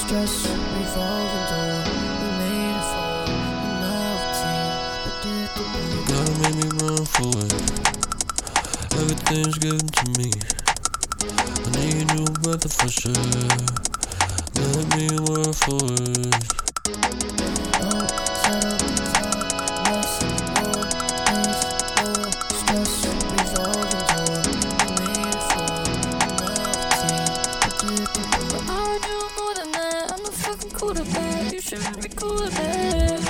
Stress revolving door, we made it for a novelty, predictable. Gotta make me run for it. Everything's given to me. I need a new breath of fresh air. Let me work for it. You should be cool with that.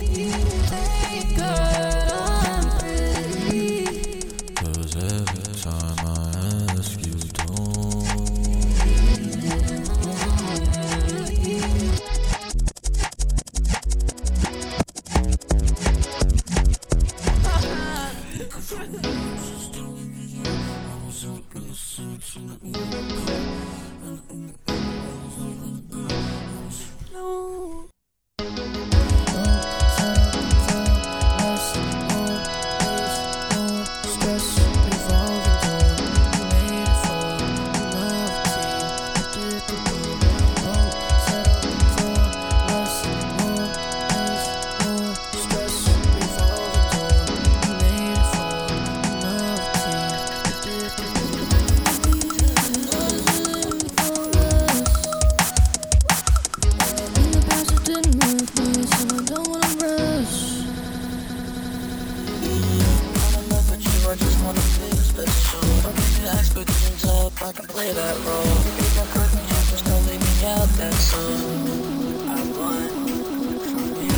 Girl, I'm pretty. 'Cause every time I ask you don't. I just wanna feel special. Don't give your expectations up, I can play that role. If I could, you just don't leave me out, that's all I want from you.